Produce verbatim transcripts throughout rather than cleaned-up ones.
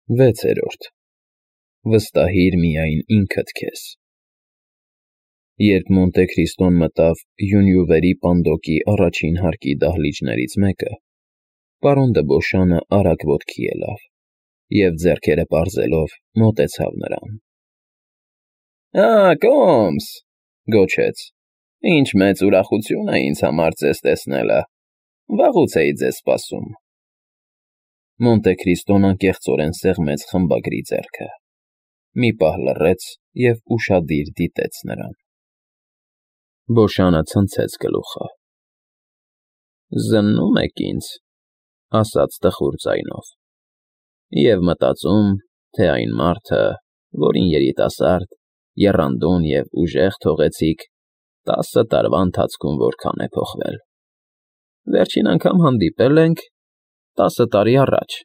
Վեցերորդ Վստահիր միայն ինքդ քեզ։ Երբ Մոնտե Քրիստոն մտավ Յունիվերի պանդոկի առաջին հարկի դահլիճներից մեկը, պարոն դը Բոշանը արագ ոտքի ելավ և, ձեռքերը պարզելով, մոտեցավ նրան։ «Ա՜, Կոմս,» գոչեց, «ինչ մեծ ուրախություն է ինձ համար ձեզ տեսնելը, վաղուց էի ձեզ սպասում»։ Մոնտե Քրիստոն անկեղծորեն սեղմեց խմբագրի ձեռքը, մի պահ լռեց և ուշադիր դիտեց նրան։ Բոշանը ցնցեց գլուխը։ «Զննում եք ինձ,֊ ասաց տխուր ձայնով,֊ և մտածում, թե այն մարդը, որին երիտասարդ, եռանդուն և ուժեղ թողեցիք, տասը տարվա ընթացքում որքան է փոխվել։ Վերջին անգամ հանդիպել ենք տասը տարի առաջ»։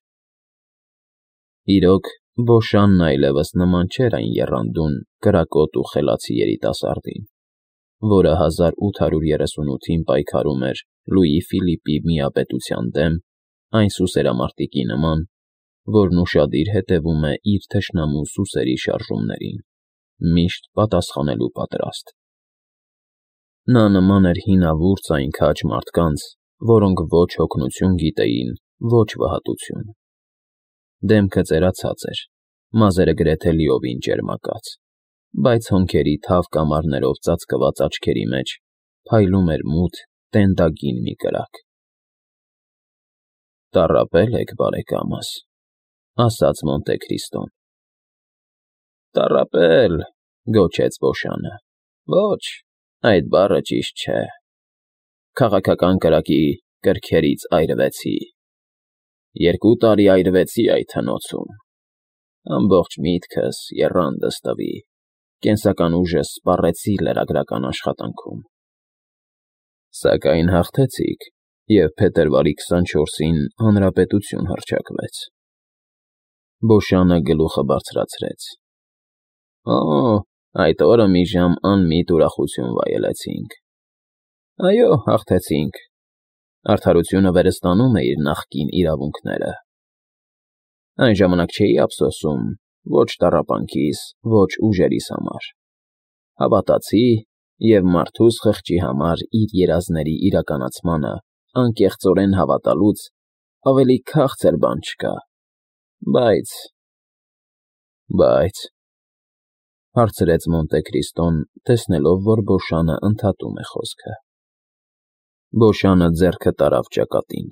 Իրոք, Բոշանն այլևս նման չէր այն եռանդուն, կրակոտ ու խելացի երիտասարդին, որը հազար ութ հարյուր երեսունութին պայքարում էր Լուի Ֆիլիպի միապետության դեմ այն սուսերամարտիկի նման, որն ուշադիր հետևում է իր թշնամու սուսերի շարժումներին, միշտ պատասխանելու պատրաստ։ Նա նման էր հինավուրց այն քաջ մարդկանց, որոնք ոչ հոգնություն գիտեին, ոչ վհատություն։ Դեմքը ծերացած էր, մազերը գրեթե լիովին ճերմակած, բայց հոնքերի թավ կամարներով ծածկված աչքերի մեջ փայլում էր մութ, տենդագին մի կրակ։ «Տառապել եք, բարեկամս,֊ ասաց Մոնտե Քրիստոն։ «Տառապել,֊ գոչեց Բոշանը,֊ ոչ, այդ բառը ճիշտ չէ։ Քաղաքական կրակի կրքերից այրվեցի։ Երկու տարի այրվեցի այդ հնոցում։ Ամբողջ միտքս, եռանդս տվի, կենսական ուժս սպառեցի լրագրական աշխատանքում։ Սակայն հաղթեցիք, և փետրվարի քսանչորսին հանրապետություն հռչակվեց»։ Բոշանը գլուխը բարձրացրեց։ «Օ, այդ օրը մի ժամ անմիտ ուրախություն վայելեցինք։ Այո, հաղթեցինք։ Արդարությունը վերստանում է իր նախկին իրավունքները։ Այն ժամանակ չէի ափսոսում ոչ տառապանքիս, ոչ ուժերիս համար։ Հավատացի և մարդուս խղճի համար իր երազների իրականացմանը անկեղծորեն հավատալուց ավելի քաղցր բան չկա։ Բայց…»։ «Բայց…»։ Հարցրեց Մոնտե Քրիստոն, տեսնելով, որ Բոշանը ընդհատում է խոսքը։ Բոշանը ձեռքը տարավ ճակատին։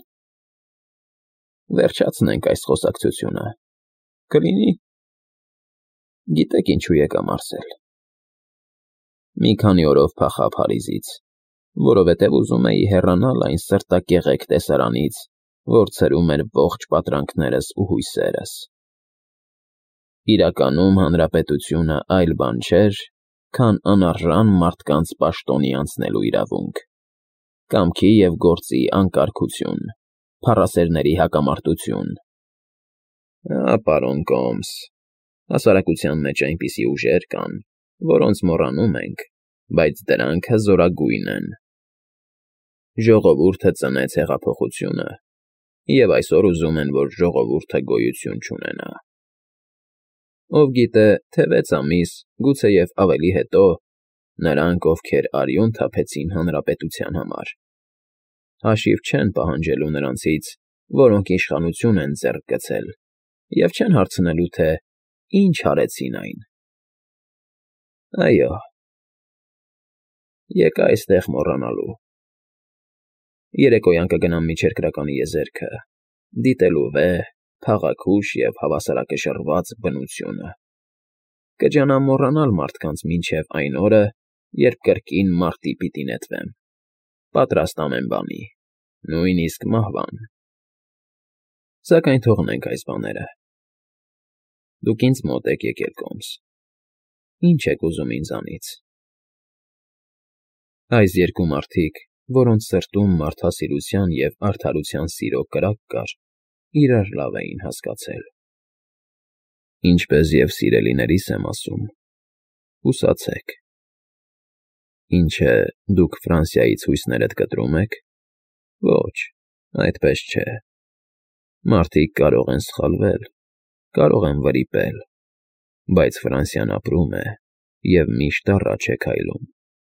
«Վերջացնենք այս խոսակցությունը, կլինի՞։ Գիտեք ինչու եկա մարսել։ Մի քանի օրով փախա Փարիզից, որովհետև ուզում էի հեռանալ այն սրտակեղեկ տեսարանից, որ ցրում էր ողջ պատրանքներս ու հույսերս։ Իրականում հանրապետությունը այլ բան չէր, քան անարժան մարդկանց պաշտոնի անցնելու իրավունք, կամքի և գործի անկարգություն, փառասերների հակամարտություն։ Ա, պարոն Կոմս, հասարակության մեջ այնպիսի ուժեր կան, որոնց մոռանում ենք, բայց դրանք հզորագույն են։ Ժողովուրդը ծնեց հեղափոխությունը, և այսօր ուզում են, որ ժողովուրդը գոյություն չունենա։ Ով գիտե, թե վեց ամիս, գուցեև ավելի հետո, նրանք, ովքեր արյուն թափեցին հանրապետության համար, հաշիվ չեն պահանջելու նրանցից, որոնք իշխանություն են ձեռք գցել, և չեն հարցնելու, թե ինչ արեցին այն։ Այո, եկա այստեղ մոռանալու։ Երեկոյան կգնամ Միջերկրականի եզերքը, դիտելու վեհ, փաղաքուշ և հավասարակշռված բնությունը։ Կջանամ մոռանալ մարդկանց մինչև այն օրը, երբ կրկին մարտի պիտի նետվեմ, պատրաստ ամեն բանի, նույնիսկ մահվան։ Սակայն թողնենք այս բաները։ Դուք ինձ մոտ եք եկել, Կոմս. Ինչ եք ուզում ինձանից։ Այս երկու մարդիկ, որոնց սրտում մարդասիրության և արդարության սիրո կրակ կար, իրար լավ էին հասկացել։ Ինչպես և սիրելիներիս եմ ասում, հուսացեք։ Ինչ է, դուք Ֆրանսիայից հույսներդ կտրում եք։ Ոչ, այդպես չէ։ Մարդիկ կարող են սխալվել, Կարող եմ վրիպել, բայց Ֆրանսիան ապրում է և միշտ առաջ է քայլում։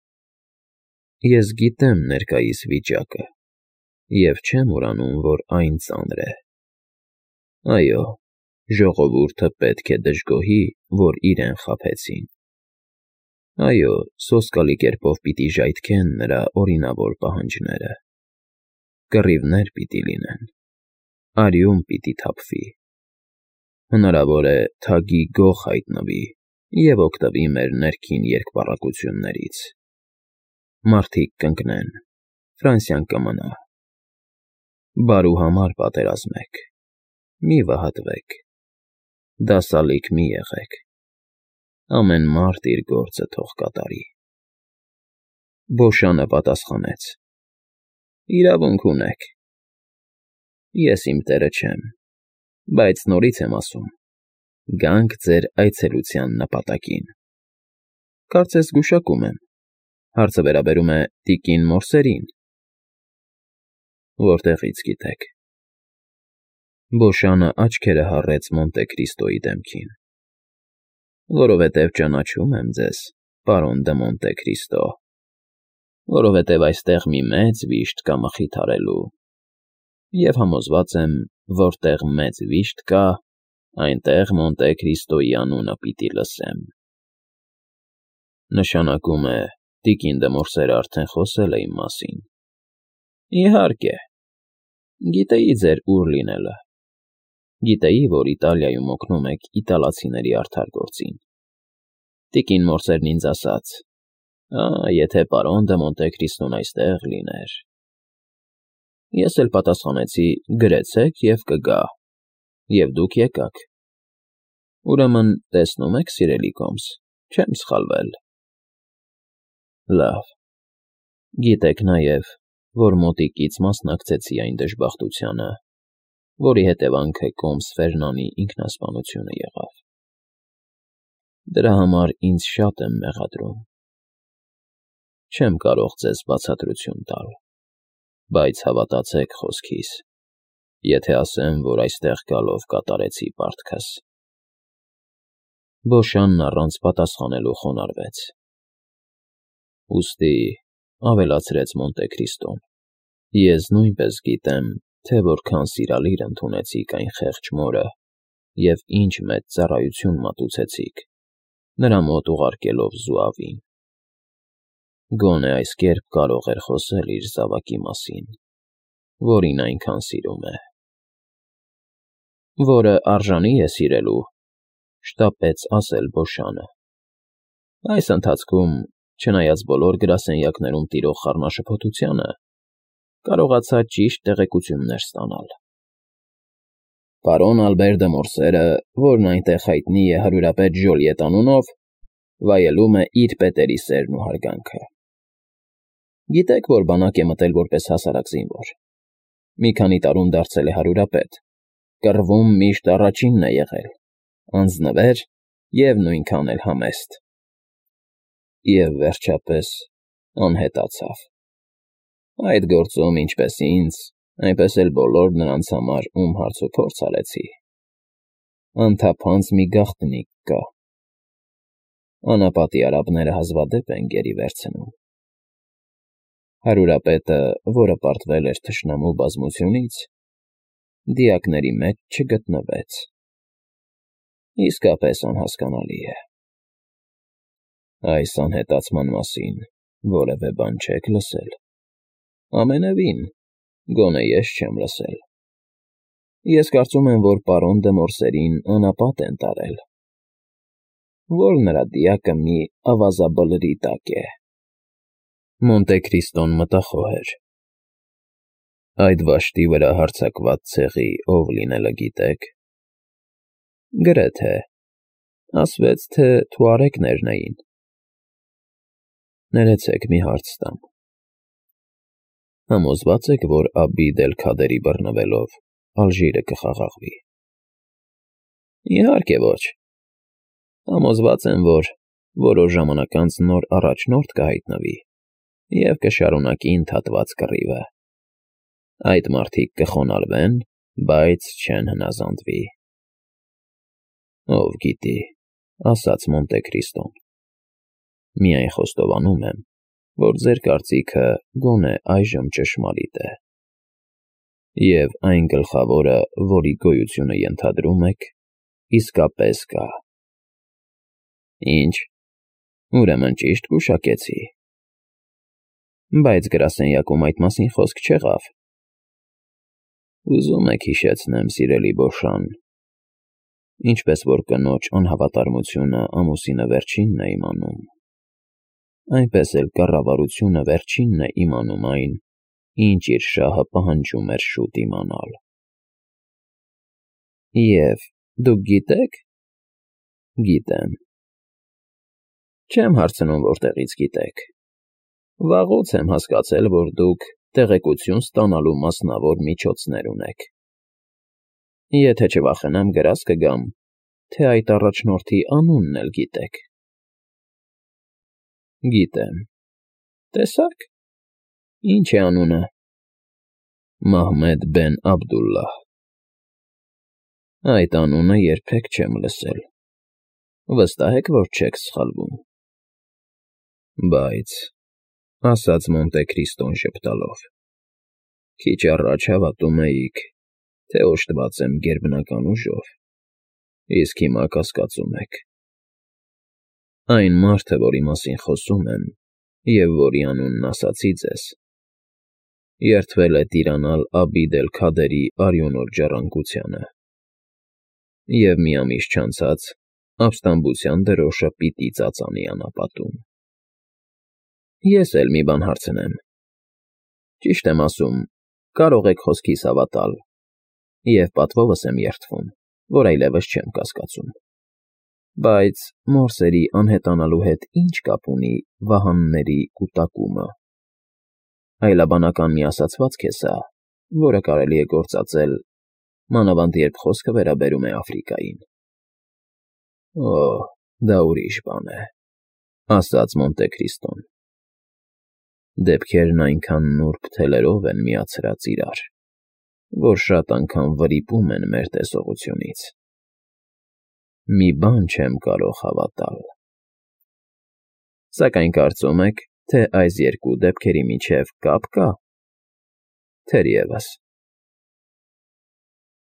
Ես գիտեմ ներկայիս վիճակը և չեմ ուրանում, որ այն ծանր է։ Այո, ժողովուրդը պետք է դժգոհի, որ իրեն խաբեցին։ Այո, սոսկալի կերպով պիտի ժայթքեն նրա օրինավոր պահանջները։ Կռիվներ պիտի լինեն, արյուն պիտի թափվի։ Հնարավոր է թագի գող հայտնվի և օգտվի մեր ներքին երկպառակություններից։ Մարդիկ կընկնեն, Ֆրանսիան կմնա։ Բարու համար պատերազմեք, մի վհատվեք, դասալիկ մի եղեք, ամեն մարդ իր գործը թող կատարի։ Բոշանը պատասխանեց. իրավունք ունեք։ Ես իմ տերը չեմ, բայց նորից եմ ասում, գանք ձեր այցելության նպատակին։ Կարծես գուշակում եմ, հարցը վերաբերում է տիկին Մորսերին։ Որտեղից գիտեք։ Բոշանը աչքերը հառեց Մոնտե Քրիստոյի դեմքին։ Որովհետև ճանաչում եմ ձեզ, պարոն դը Մոնտե Քրիստո, որովհետև այստեղ մի մեծ վիշտ կա մխիթարելու, և համոզված եմ, որտեղ մեծ վիշտ կա, այնտեղ Մոնտե Քրիստոյի անունը պիտի լսեմ։ Նշանակում է, տիկին դը Մորսերը արդեն խոսել է իմ մասին։ Իհարկե, գիտեի ձեր ուր լինելը, գիտեի, որ Իտալիայում օգնում եք իտալացիների արդար գործին։ Տիկին Մորսերն ինձ ասաց. «Ա, եթե պարոն դը Մոնտե Քրիստոն այստեղ լիներ»։ Ես էլ պատասխանեցի. «Գրեցեք և կգա»։ Եվ դուք եկաք։ Ուրեմն, տեսնում եք, սիրելի Կոմս, չեմ սխալվել։ Լավ։ Գիտեք նաև, որ մոտիկից մասնակցեցի այն դժբախտությանը, որի հետևանքը Կոմս Ֆերնանի ինքնասպանությունը եղավ։ Դրա համար ինձ շատ եմ մեղադրում։ Չեմ կարող ձեզ բացատրություն տալ, բայց հավատացեք խոսքիս, եթե ասեմ, որ այստեղ գալով կատարեցի պարտքս։ Բոշանն առանց պատասխանելու խոնարհվեց։ Ուստի, ավելացրեց Մոնտե Քրիստոն, ես նույնպես գիտեմ, թե որքան սիրալիր ընդունեցիք այն խեղճ մորը և ինչ մեծ ծառայություն մատուցեցիք, նրա մոտ ուղարկելով Զուավին։ Գոնե այս կերպ կարող էր խոսել իր զավակի մասին, որին այնքան սիրում է։ Որը արժանի է սիրելու, շտապեց ասել Բոշանը։ Այս ընթացքում, չնայած բոլոր գրասենյակներում տիրող խառնաշփոթությանը, կարողացա ճիշտ տեղեկություններ ստանալ։ Պարոն Ալբեր դը Մորսերը, որն այնտեղ հայտնի է հարյուրապետ Ժոլիետ անունով, վայելում է իր պետերի սերն ու հարգանքը։ Գիտեք, որ բանակ է մտել որպես հասարակ զինվոր։ Մի քանի տարում դարձել է հարյուրապետ, կռվում միշտ առաջինն է եղել, անձնվեր և նույնքան էլ համեստ։ Եվ վերջապես անհետացավ։ Այդ գործում ինչպես ինձ, այնպես էլ բոլոր նրանց համար, ում հարց ու փորձ արեցի, անթափանց մի գաղտնիք կա։ Անապատի արաբները հազվադեպ են գերի վերցնում։ Հարյուրապետը, որը պարտվել էր թշնամու բազմությունից, դիակների մեջ չգտնվեց։ Իսկապես անհասկանալի է։ Այս անհետացման մասին որևէ բան չեք լսել։ Ամենևին, գոնե ես չեմ լսել։ Ես կարծում եմ, որ պարոն դը Մորսերին անապատ են տարել, որ նրա դիակը մի ավազաբլրի տակ է։ Մոնտե Քրիստոն մտախոհ էր։ Այդ վաշտի վրա հարձակված ցեղի ով լինելը գիտեք։ Գրեթե, ասվեց, թե թուարեկներն էին։ Ներեցեք մի հարց տամ. համոզվա՞ծ եք, որ Աբիդ էլ-Քադերի բռնվելով Ալժիրը կխաղաղվի։ Իհարկե ոչ։ Համոզված եմ, որ որոշ ժամանակ անց նոր առաջնորդ կհայտնվի և կշարունակի ընդհատված կռիվը։ Այդ մարդիկ կխոնարհվեն, բայց չեն հնազանդվի։ Ով գիտի, ասաց Մոնտե Քրիստոն։ Միայն խոստովանում եմ, որ ձեր կարծիքը գոնե այժմ ճշմարիտ է։ Եվ այն գլխավորը, որի գոյությունը ենթադրում եք, իսկապես կա։ Ինչ, ուրեմն ճիշտ գուշակեցի։ Բայց գրասենյակում այդ մասին խոսք չեղավ։ Ուզում եք հիշեցնեմ, սիրելի Բոշան, ինչպես որ կնոջ անհավատարմությունը ամուսինը վերջինն է իմանում, այնպես էլ կառավարությունը վերջինն է իմանում այն, ինչ իր շահը պահանջում էր շուտ իմանալ։ Եվ դուք գիտեք։ Գիտեմ։ Չեմ հարցնում, որտեղից գիտեք։ Վաղուց եմ հասկացել, որ դուք տեղեկություն ստանալու մասնավոր միջոցներ ունեք։ Եթե չվախենամ գրած կգամ, թե այդ առաջնորդի անունն էլ գիտեք։ Գիտեմ։ Տեսա՞ք։ Ինչ է անունը։ Մահմեդ բեն Աբդուլլահ։ Այդ անունը երբեք չեմ լսել։ Վստահ եք, որ չեք սխալվում։ Բայց, ասաց Մոնտե Քրիստոն ժպտալով, քիչ առաջ հավատում էիք, թե օժտված եմ գերբնական ուժով, իսկ հիմա կասկածում եք։ Այն մարդը, որի մասին խոսում եմ, և որի անունն ասացի ձեզ, երդվել է տիրանալ Աբիդ էլ-Քադերի արյունոտ ժառանգությանը, և մի ամիս չանցած ապստամբության դրոշը պիտի ծածանի անապատում։ Ես էլ մի բան հարցնեմ։ Ճիշտ եմ ասում, կարող եք խոսքիս հավատալ, և պատվովս եմ երդվում, որ այլևս չեմ կասկածում։ Բայց մորսերի անհետանալու հետ ի՞նչ կապ ունի վահանների կուտակումը։ Այլաբանական մի ասացվածք է սա, որը կարելի է գործածել, մանավանդ երբ խոսքը վերաբերում է Աֆրիկային։ Օ, դա ուրիշ բան է, ասաց Մոնտե Քրիստոն։ Դեպքերն այնքան նուրբ թելերով են միացրած իրար, որ շատ անգամ վրիպում են մեր տեսողությունից։ Մի բան չեմ կարող հավատալ։ Սակայն կարծում եք, թե այս երկու դեպքերի միջև կապ կա։ Թերևս։